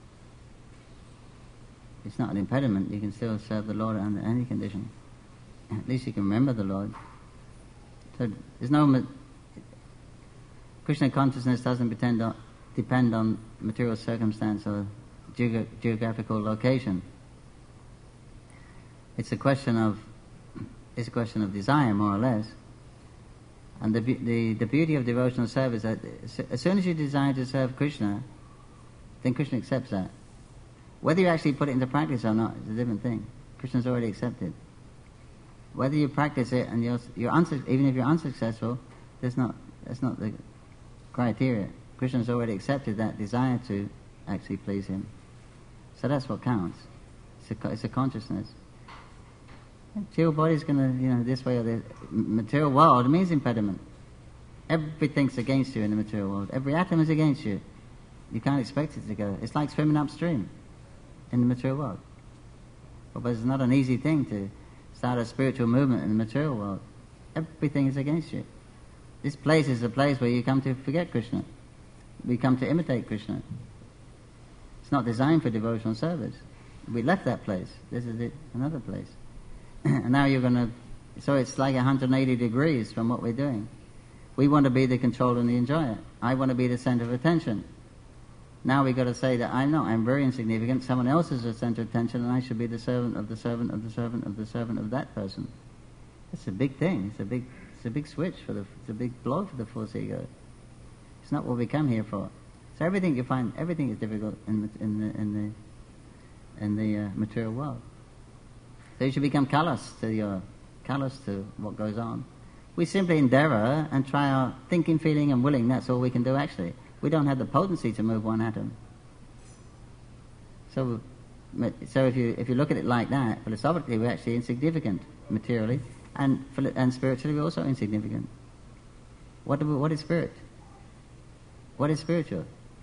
It's not an impediment. You can still serve the Lord under any condition. At least you can remember the Lord. So there's no... Krishna consciousness doesn't depend on material circumstance or geographical location. It's a question of desire, more or less. And the beauty of devotional service is that as soon as you desire to serve Krishna, then Krishna accepts that. Whether you actually put it into practice or not is a different thing. Krishna's already accepted. whether you practice it and you're even if you're unsuccessful, that's not the criteria. Krishna's already accepted that desire to actually please him. So that's what counts. It's a consciousness. Material body's going to, this way or the material world means impediment. Everything's against you in the material world. Every atom is against you. You can't expect it to go. It's like swimming upstream in the material world. But it's not an easy thing to start a spiritual movement in the material world. Everything is against you. This place is a place where you come to forget Krishna. We come to imitate Krishna. It's not designed for devotional service. We left that place. This is another place. And now you're going to... So it's like 180 degrees from what we're doing. We want to be the controller and the enjoyer. I want to be the center of attention. Now we've got to say that I'm very insignificant. Someone else is the center of attention, and I should be the servant of the servant of the servant of the servant of that person. It's a big thing. It's a big switch it's a big blow for the false ego. It's not what we come here for. So everything is difficult in the material world. So you should become callous to what goes on. We simply endeavor and try our thinking, feeling, and willing. That's all we can do. Actually, we don't have the potency to move one atom. So if you look at it like that, philosophically, we're actually insignificant materially, and spiritually, we're also insignificant. What is spirit? What is spiritual?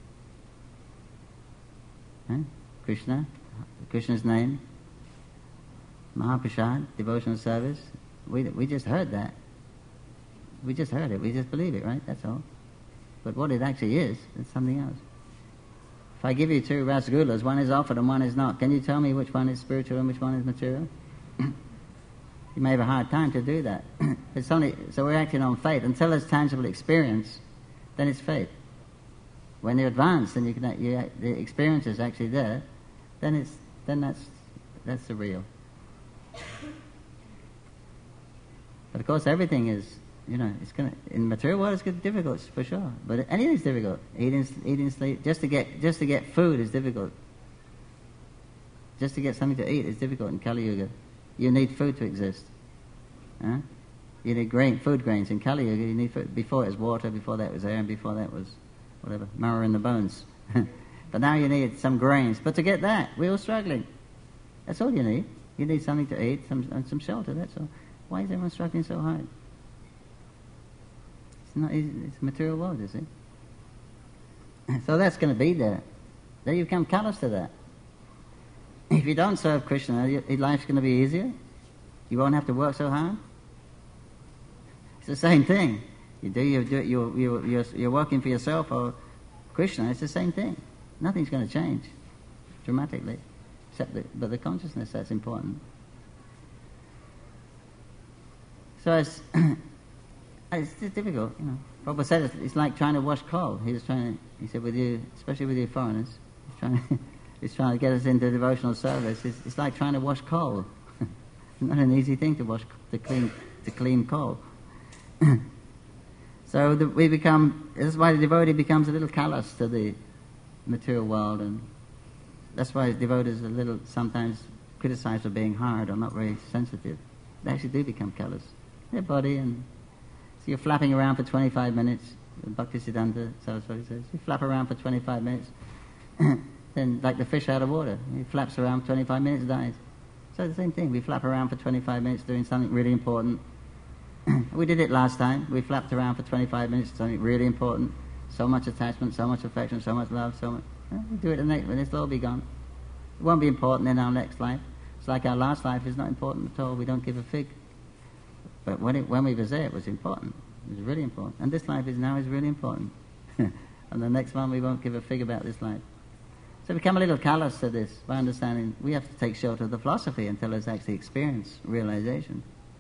Krishna's name, Mahaprasad, devotional service. We just heard that. We just heard it. We just believe it, right? That's all. But what it actually is something else. If I give you 2 rasgullas, one is offered and one is not, can you tell me which one is spiritual and which one is material? You may have a hard time to do that. So we're acting on faith. Until there's tangible experience, then it's faith. When you're advanced and the experience is actually there, then that's the real. But of course, everything is, in the material world, it's difficult for sure. But anything's difficult. Eating, sleep. Just to get food is difficult. Just to get something to eat is difficult in Kali Yuga. You need food to exist. You need food grains. In Kali Yuga, you need food. Before it was water, before that was air, and before that was whatever, marrow in the bones. But now you need some grains. But to get that, we're all struggling. That's all you need. You need something to eat, some shelter, that's all. Why is everyone struggling so hard? It's not easy. It's a material world, you see. So that's going to be there. Then you become callous to that. If you don't serve Krishna, your life's going to be easier. You won't have to work so hard. It's the same thing. You're working for yourself or Krishna. It's the same thing. Nothing's going to change dramatically, but the consciousness, that's important. So it's difficult, Prabhupada said it's like trying to wash coal. He said, especially with you foreigners, he's trying to get us into devotional service. It's like trying to wash coal. It's not an easy thing to clean coal. So that's why the devotee becomes a little callous to the material world, and that's why devotees are sometimes criticized for being hard or not very sensitive. They actually do become callous. Their body, and so you're flapping around for 25 minutes. Bhaktisiddhanta Saraswati says, you flap around for 25 minutes, then like the fish out of water, he flaps around for 25 minutes, dies. So the same thing, we flap around for 25 minutes doing something really important. We did it last time. We flapped around for 25 minutes doing something really important. So much attachment, so much affection, so much love, so much. We do it the next, and it'll all be gone. It won't be important in our next life. It's like our last life is not important at all. We don't give a fig. But when we was there, it was important. It was really important. And this life is really important. And the next one, we won't give a fig about this life. So become a little callous to this by understanding we have to take shelter of the philosophy until there's actually experience, realization.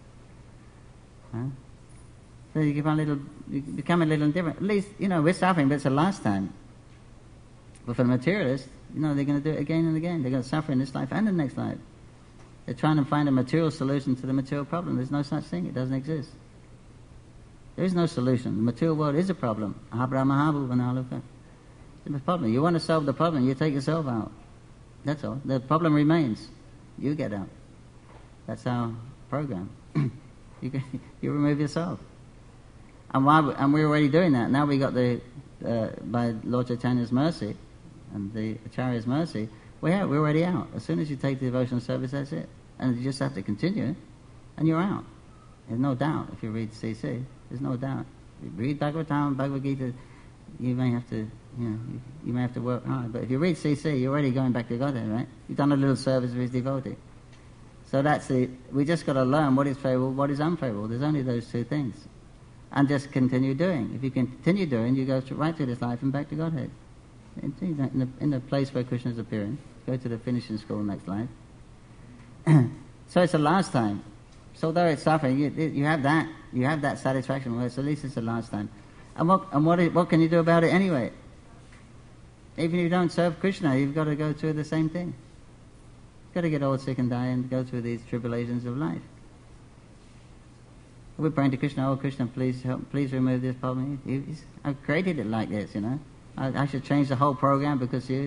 So you become a little different. At least, we're suffering, but it's the last time. But for the materialist, they're going to do it again and again. They're going to suffer in this life and the next life. They're trying to find a material solution to the material problem. There's no such thing. It doesn't exist. There is no solution. The material world is a problem. It's a problem. You want to solve the problem, you take yourself out. That's all. The problem remains. You get out. That's our program. you remove yourself. And we're already doing that. Now we got by Lord Chaitanya's mercy and the Acharya's mercy, we're already out. As soon as you take the devotional service, that's it. And you just have to continue, and you're out. There's no doubt if you read CC. There's no doubt. If you read Bhagavatam, Bhagavad Gita, you may have to, you may have to work hard. But if you read CC, you're already going back to Godhead, right? You've done a little service for His devotee. So we just got to learn what is favorable, what is unfavorable. There's only those two things. And just continue doing. If you continue doing, you go right through this life and back to Godhead. In the place where Krishna is appearing, go to the finishing school next life. So it's the last time. So though it's suffering, you have that satisfaction. Well, so at least it's the last time. And what can you do about it anyway? Even if you don't serve Krishna, you've got to go through the same thing. You've got to get old, sick and die and go through these tribulations of life. We're praying to Krishna, oh Krishna, please help, please remove this problem. I've created it like this, I should change the whole program because you...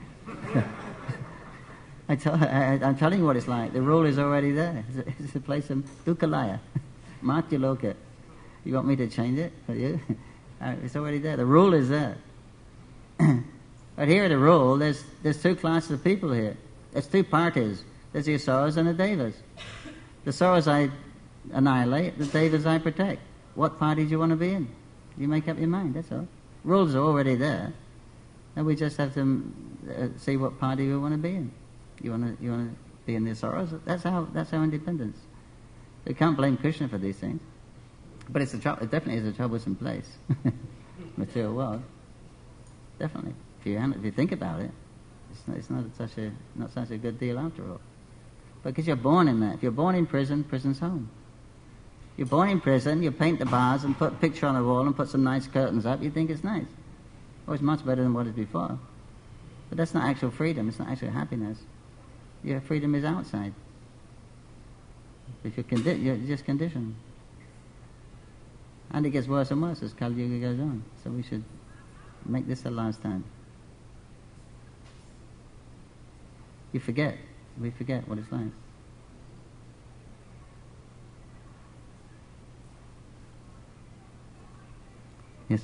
I'm telling you what it's like. The rule is already there. It's a place of Dukkalaya, Matyaloka. You want me to change it for you? It's already there. The rule is there. But here at the rule, there's two classes of people here. There's two parties. There's the Asuras and the Devas. The Asuras I annihilate, the Devas I protect. What party do you want to be in? You make up your mind, that's all. Rules are already there. And we just have to see what party we want to be in. You want to be in the Asuras? That's our independence. We can't blame Krishna for these things. But it definitely is a troublesome place. Material world. Definitely. If you think about it, it's not such a good deal after all. Because you're born in that. If you're born in prison, prison's home. You're born in prison, you paint the bars and put a picture on the wall and put some nice curtains up, you think it's nice. Oh, it's much better than what it was before. But that's not actual freedom, it's not actual happiness. Your freedom is outside. If you're just conditioned. And it gets worse and worse as Kali Yuga goes on. So we should make this the last time. We forget what it's like. Yes.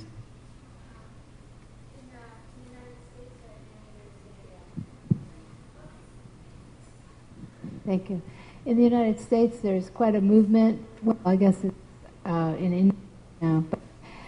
Thank you. In the United States, there's quite a movement. Well, I guess it's in India now. But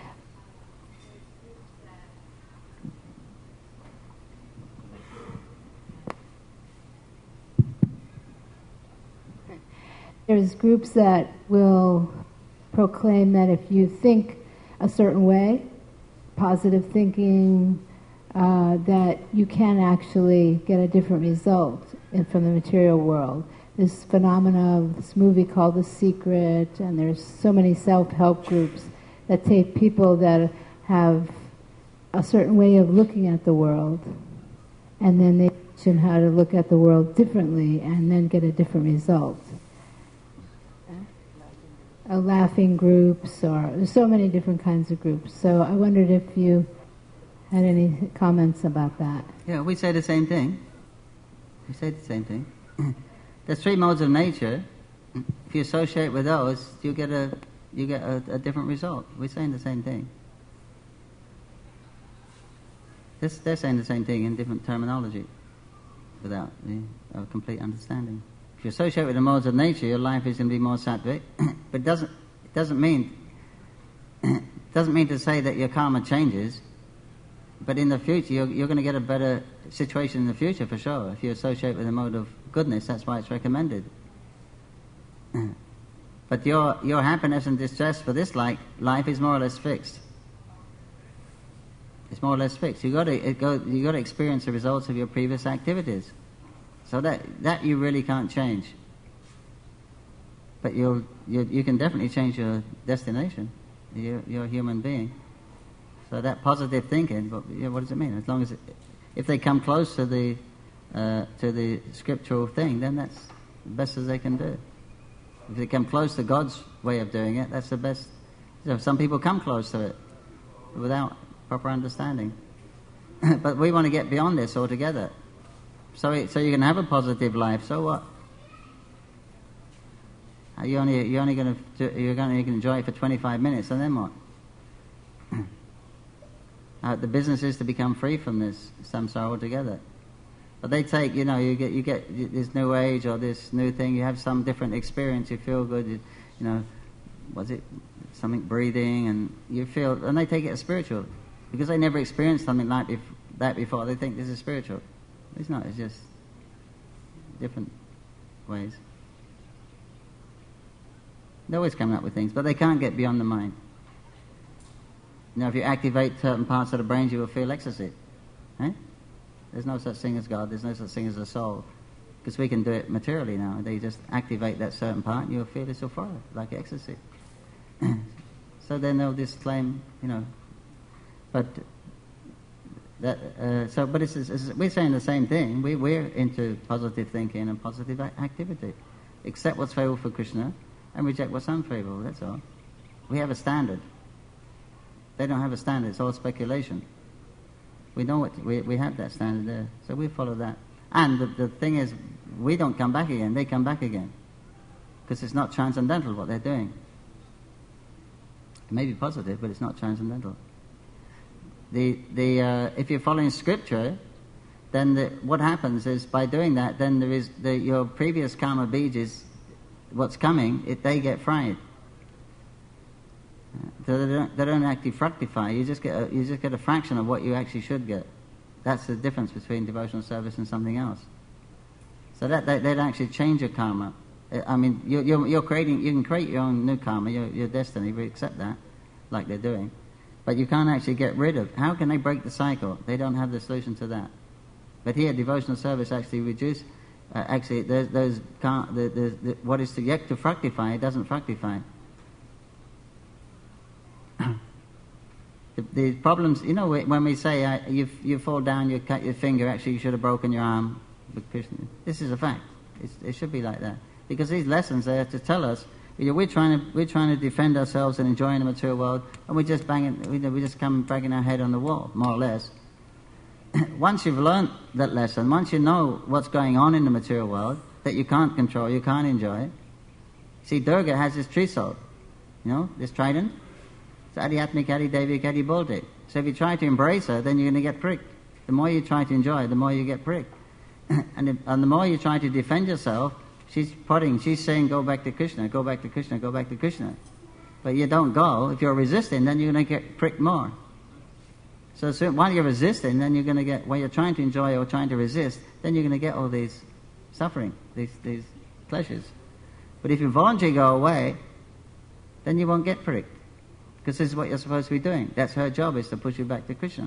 there's groups that will proclaim that if you think a certain way, positive thinking, that you can actually get a different result from the material world. This phenomena of this movie called The Secret, and there's so many self-help groups that take people that have a certain way of looking at the world, and then they teach them how to look at the world differently and then get a different result. Laughing groups, or there's so many different kinds of groups. So I wondered if you had any comments about that. Yeah, we say the same thing. There's three modes of nature. If you associate with those, you get a different result. We're saying the same thing. They're saying the same thing in different terminology, without a complete understanding. If you associate with the modes of nature, your life is going to be more sattvic. But it doesn't mean to say that your karma changes. But in the future, you're going to get a better situation in the future for sure. If you associate with a mode of goodness, that's why it's recommended. But your happiness and distress for this life is more or less fixed. It's more or less fixed. You got to experience the results of your previous activities. So that you really can't change. But you can definitely change your destination. You're a human being. So that positive thinking, but what does it mean? As long as if they come close to the scriptural thing, then that's the best as they can do. If they come close to God's way of doing it, that's the best. So some people come close to it without proper understanding. But we want to get beyond this altogether. So you can have a positive life, so what? You're only going to enjoy it for 25 minutes, and then what? The business is to become free from this samsara altogether. But they take, you get this new age or this new thing. You have some different experience. You feel good. Was it something breathing, and you feel, and they take it as spiritual because they never experienced something like that before. They think this is spiritual. It's not. It's just different ways. They're always coming up with things, but they can't get beyond the mind. If you activate certain parts of the brain, you will feel ecstasy. There's no such thing as God. There's no such thing as a soul. Because we can do it materially now. They just activate that certain part and you'll feel it's euphoria, like ecstasy. So then they'll just claim, but that. But we're saying the same thing. We're into positive thinking and positive activity. Accept what's favorable for Krishna and reject what's unfavorable. That's all. We have a standard. They don't have a standard. It's all speculation. We know we have that standard there, so we follow that. And the thing is, we don't come back again. They come back again, because it's not transcendental what they're doing. It may be positive, but it's not transcendental. If you're following scripture, then what happens is by doing that, then there is your previous karma bejas, what's coming, they get fried. So they don't actually fructify. You just get a fraction of what you actually should get. That's the difference between devotional service and something else. So that they don't actually change your karma. I mean, you're creating. You can create your own new karma, your destiny. We accept that, like they're doing, but you can't actually get rid of. How can they break the cycle? They don't have the solution to that. But here, devotional service actually reduce. Actually, there's what is yet to fructify. It doesn't fructify. The problems, when we say you fall down, you cut your finger, actually you should have broken your arm. This is a fact. It should be like that, because these lessons are to tell us. We're trying to defend ourselves and enjoy the material world, and we just come banging our head on the wall, more or less. Once you've learned that lesson, once you know what's going on in the material world that you can't control, you can't enjoy. See, Durga has this trisod, this trident. So Adhyatmik, Adhidevik, Adhiboldik. So if you try to embrace her, then you're going to get pricked. The more you try to enjoy, the more you get pricked. and the more you try to defend yourself, she's saying, go back to Krishna, go back to Krishna, go back to Krishna. But you don't go. If you're resisting, then you're going to get pricked more. So while you're resisting, then you're going to get, while you're trying to enjoy or trying to resist, then you're going to get all these suffering, these pleasures. But if you voluntarily go away, then you won't get pricked. Because this is what you're supposed to be doing. That's her job, is to push you back to Krishna.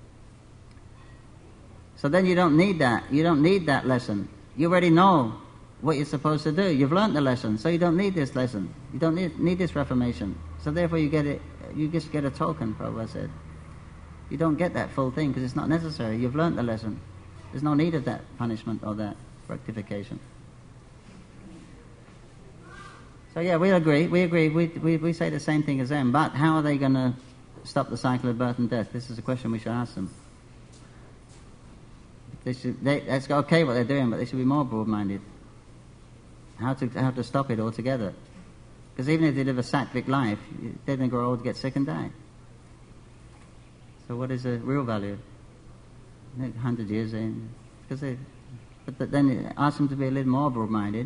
So then you don't need that. You don't need that lesson. You already know what you're supposed to do. You've learned the lesson, so you don't need this lesson. You don't need this reformation. So therefore you just get a token, Prabhupada said. You don't get that full thing because it's not necessary. You've learned the lesson. There's no need of that punishment or that rectification. So yeah, we agree. We say the same thing as them. But how are they going to stop the cycle of birth and death? This is a question we should ask them. That's okay what they're doing, but they should be more broad-minded. How to stop it altogether? Because even if they live a sattvic life, they're going to grow old, get sick, and die. So what is the real value? 100 years in, but then ask them to be a little more broad-minded.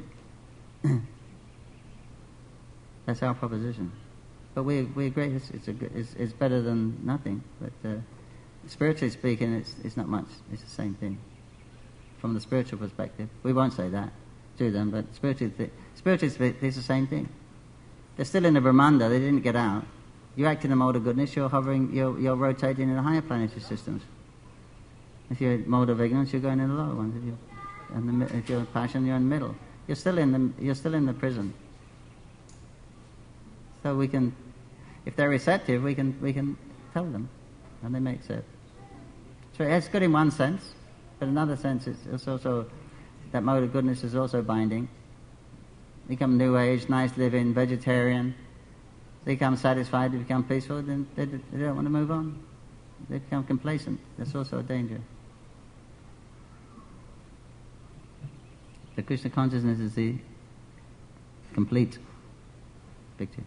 That's our proposition. But we agree it's better than nothing. But spiritually speaking, it's not much. It's the same thing. From the spiritual perspective, we won't say that to them. But spiritually, it's the same thing. They're still in the Brahmanda. They didn't get out. You act in the mode of goodness. You're hovering. You're rotating in the higher planetary systems. If you're in mode of ignorance, you're going in the lower ones. If you're passion, you're in the middle. You're still in the prison. So we can, if they're receptive, we can tell them, and they may accept. So it's good in one sense, but in another sense, it's also that mode of goodness is also binding. Become New Age, nice living, vegetarian. They become satisfied, they become peaceful, then they don't want to move on. They become complacent. That's also a danger. The Krishna consciousness is complete picture.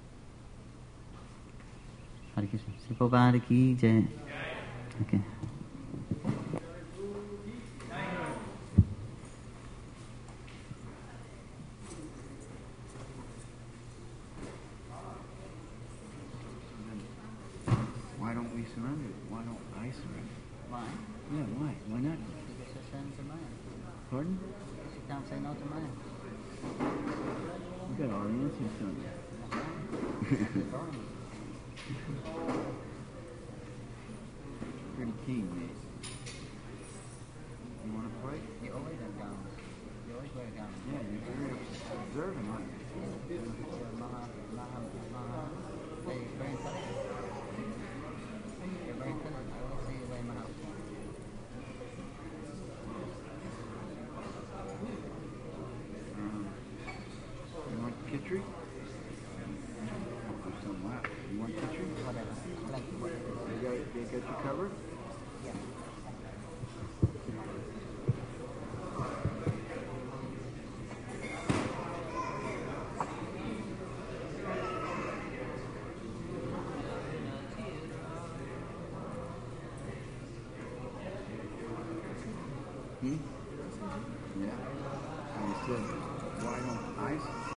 Hare Krishna. Sri Prabhupada ki jai. Okay. Why don't we surrender? Why don't I surrender? Why? Yeah, why? Why not? Because Hashem's a man. Pardon? You can't say no to man. We got all the answers done. Pretty keen, man. You want to pray? You always have gowns. You always wear gowns. Yeah, you're very observant, aren't you? Very intelligent. You're very intelligent. I always see you wear Maha. You want Kitri? There's some left. You want Kitri? Whatever. They got you covered? Yeah. Yeah. And he said, why don't I